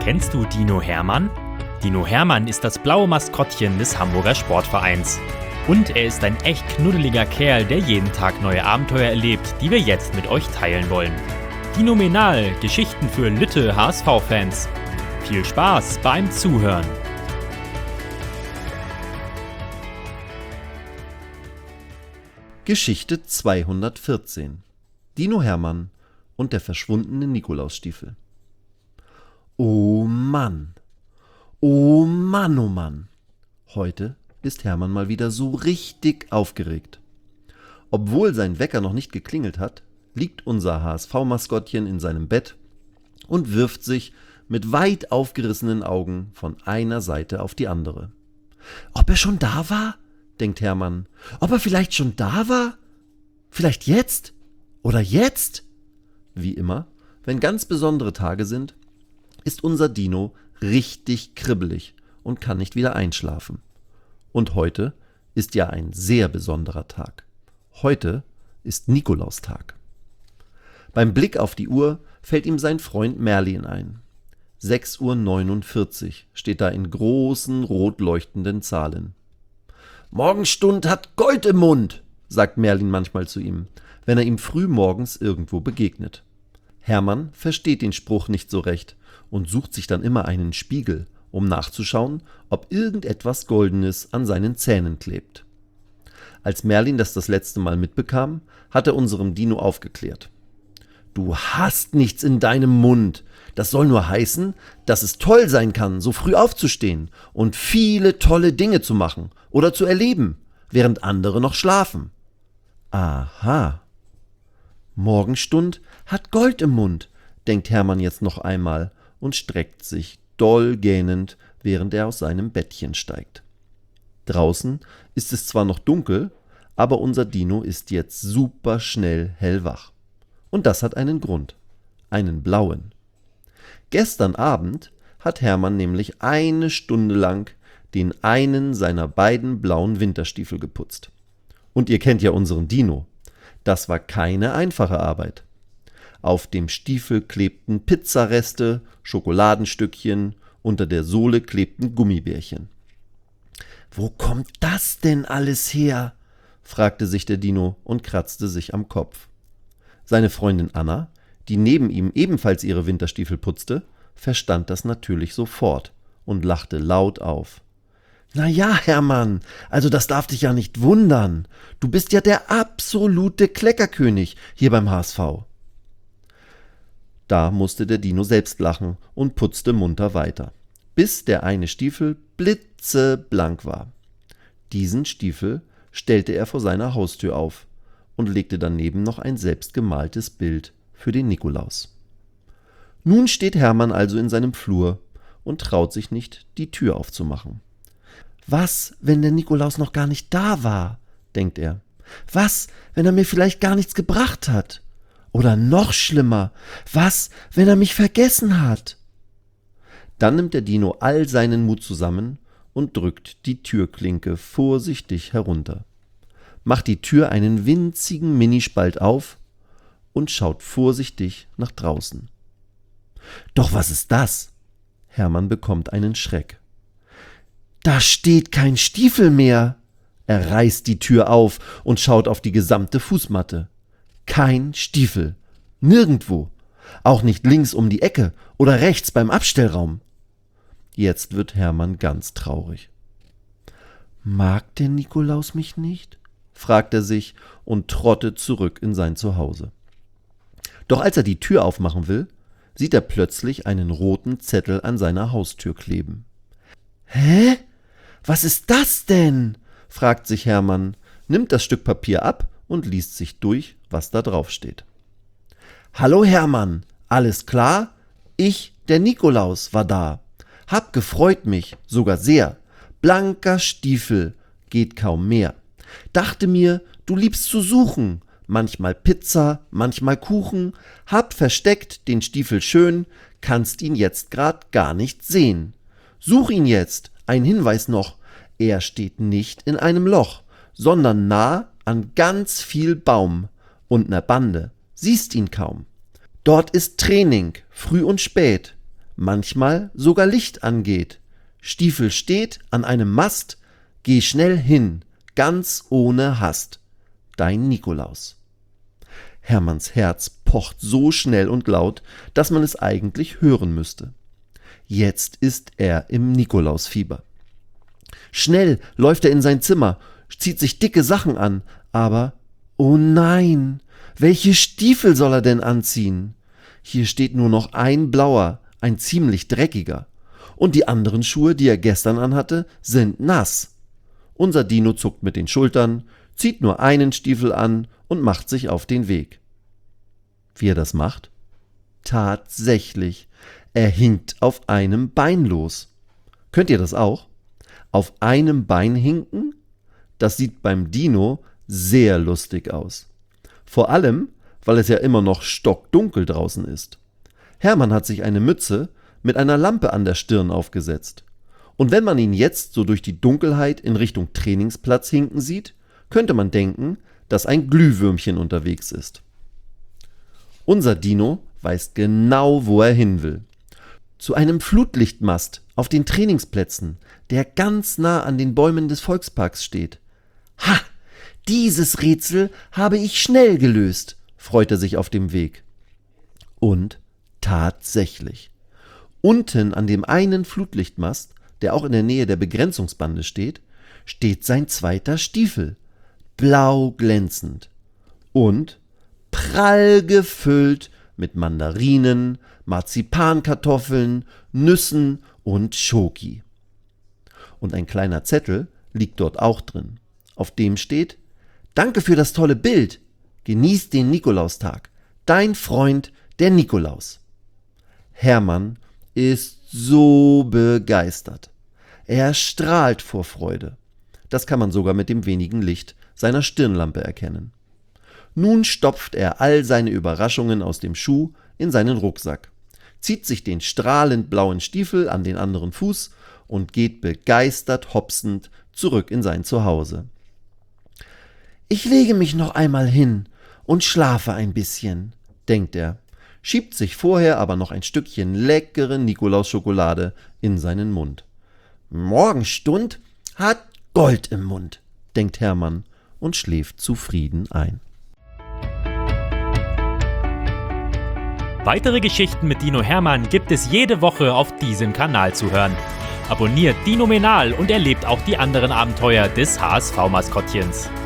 Kennst du Dino Hermann? Dino Hermann ist das blaue Maskottchen des Hamburger Sportvereins. Und er ist ein echt knuddeliger Kerl, der jeden Tag neue Abenteuer erlebt, die wir jetzt mit euch teilen wollen. Dinomenal, Geschichten für Lütte HSV-Fans. Viel Spaß beim Zuhören. Geschichte 214. Dino Hermann und der verschwundene Nikolausstiefel. Oh Mann, oh Mann, oh Mann. Heute ist Hermann mal wieder so richtig aufgeregt. Obwohl sein Wecker noch nicht geklingelt hat, liegt unser HSV-Maskottchen in seinem Bett und wirft sich mit weit aufgerissenen Augen von einer Seite auf die andere. Ob er schon da war? Denkt Hermann. Ob er vielleicht schon da war? Vielleicht jetzt? Oder jetzt? Wie immer, wenn ganz besondere Tage sind, ist unser Dino richtig kribbelig und kann nicht wieder einschlafen. Und heute ist ja ein sehr besonderer Tag. Heute ist Nikolaustag. Beim Blick auf die Uhr fällt ihm sein Freund Merlin ein. 6:49 Uhr steht da in großen, rot leuchtenden Zahlen. »Morgenstund hat Gold im Mund«, sagt Merlin manchmal zu ihm, wenn er ihm früh morgens irgendwo begegnet. Hermann versteht den Spruch nicht so recht und sucht sich dann immer einen Spiegel, um nachzuschauen, ob irgendetwas Goldenes an seinen Zähnen klebt. Als Merlin das letzte Mal mitbekam, hat er unserem Dino aufgeklärt. »Du hast nichts in deinem Mund. Das soll nur heißen, dass es toll sein kann, so früh aufzustehen und viele tolle Dinge zu machen oder zu erleben, während andere noch schlafen.« Aha. Morgenstund hat Gold im Mund, denkt Hermann jetzt noch einmal und streckt sich doll gähnend, während er aus seinem Bettchen steigt. Draußen ist es zwar noch dunkel, aber unser Dino ist jetzt super schnell hellwach. Und das hat einen Grund, einen blauen. Gestern Abend hat Hermann nämlich 1 Stunde lang den einen seiner beiden blauen Winterstiefel geputzt. Und ihr kennt ja unseren Dino. Das war keine einfache Arbeit. Auf dem Stiefel klebten Pizzareste, Schokoladenstückchen, unter der Sohle klebten Gummibärchen. »Wo kommt das denn alles her?« fragte sich der Dino und kratzte sich am Kopf. Seine Freundin Anna, die neben ihm ebenfalls ihre Winterstiefel putzte, verstand das natürlich sofort und lachte laut auf. »Na ja, Hermann, also das darf dich ja nicht wundern. Du bist ja der absolute Kleckerkönig hier beim HSV.« Da musste der Dino selbst lachen und putzte munter weiter, bis der eine Stiefel blitzeblank war. Diesen Stiefel stellte er vor seiner Haustür auf und legte daneben noch ein selbstgemaltes Bild für den Nikolaus. Nun steht Hermann also in seinem Flur und traut sich nicht, die Tür aufzumachen. Was, wenn der Nikolaus noch gar nicht da war, denkt er. Was, wenn er mir vielleicht gar nichts gebracht hat? Oder noch schlimmer, was, wenn er mich vergessen hat? Dann nimmt der Dino all seinen Mut zusammen und drückt die Türklinke vorsichtig herunter, macht die Tür einen winzigen Minispalt auf und schaut vorsichtig nach draußen. Doch was ist das? Hermann bekommt einen Schreck. Da steht kein Stiefel mehr. Er reißt die Tür auf und schaut auf die gesamte Fußmatte. Kein Stiefel. Nirgendwo. Auch nicht links um die Ecke oder rechts beim Abstellraum. Jetzt wird Hermann ganz traurig. Mag der Nikolaus mich nicht? Fragt er sich und trottet zurück in sein Zuhause. Doch als er die Tür aufmachen will, sieht er plötzlich einen roten Zettel an seiner Haustür kleben. »Hä? Was ist das denn?« fragt sich Hermann, nimmt das Stück Papier ab und liest sich durch, was da drauf steht. »Hallo Hermann, alles klar? Ich, der Nikolaus, war da. Hab gefreut mich, sogar sehr. Blanker Stiefel, geht kaum mehr. Dachte mir, du liebst zu suchen. Manchmal Pizza, manchmal Kuchen. Hab versteckt den Stiefel schön, kannst ihn jetzt grad gar nicht sehen. Such ihn jetzt, ein Hinweis noch, er steht nicht in einem Loch, sondern nah an ganz viel Baum und ner Bande, siehst ihn kaum. Dort ist Training, früh und spät, manchmal sogar Licht angeht. Stiefel steht an einem Mast, geh schnell hin, ganz ohne Hast. Dein Nikolaus. Hermanns Herz pocht so schnell und laut, dass man es eigentlich hören müsste. Jetzt ist er im Nikolausfieber. Schnell läuft er in sein Zimmer, zieht sich dicke Sachen an, aber, oh nein, welche Stiefel soll er denn anziehen? Hier steht nur noch ein blauer, ein ziemlich dreckiger. Und die anderen Schuhe, die er gestern anhatte, sind nass. Unser Dino zuckt mit den Schultern, zieht nur einen Stiefel an und macht sich auf den Weg. Wie er das macht? Tatsächlich, er hinkt auf einem Bein los. Könnt ihr das auch? Auf einem Bein hinken? Das sieht beim Dino sehr lustig aus. Vor allem, weil es ja immer noch stockdunkel draußen ist. Hermann hat sich eine Mütze mit einer Lampe an der Stirn aufgesetzt. Und wenn man ihn jetzt so durch die Dunkelheit in Richtung Trainingsplatz hinken sieht, könnte man denken, dass ein Glühwürmchen unterwegs ist. Unser Dino weiß genau, wo er hin will. Zu einem Flutlichtmast auf den Trainingsplätzen, der ganz nah an den Bäumen des Volksparks steht. Ha! Dieses Rätsel habe ich schnell gelöst, freut er sich auf dem Weg. Und tatsächlich. Unten an dem einen Flutlichtmast, der auch in der Nähe der Begrenzungsbande steht, steht sein zweiter Stiefel, blau glänzend und prall gefüllt mit Mandarinen, Marzipankartoffeln, Nüssen und Schoki. Und ein kleiner Zettel liegt dort auch drin. Auf dem steht: Danke für das tolle Bild. Genieß den Nikolaustag. Dein Freund, der Nikolaus. Hermann ist so begeistert. Er strahlt vor Freude. Das kann man sogar mit dem wenigen Licht seiner Stirnlampe erkennen. Nun stopft er all seine Überraschungen aus dem Schuh in seinen Rucksack, zieht sich den strahlend blauen Stiefel an den anderen Fuß und geht begeistert hopsend zurück in sein Zuhause. Ich lege mich noch einmal hin und schlafe ein bisschen, denkt er, schiebt sich vorher aber noch ein Stückchen leckere Nikolausschokolade in seinen Mund. Morgenstund hat Gold im Mund, denkt Hermann und schläft zufrieden ein. Weitere Geschichten mit Dino Hermann gibt es jede Woche auf diesem Kanal zu hören. Abonniert Dinomenal und erlebt auch die anderen Abenteuer des HSV-Maskottchens.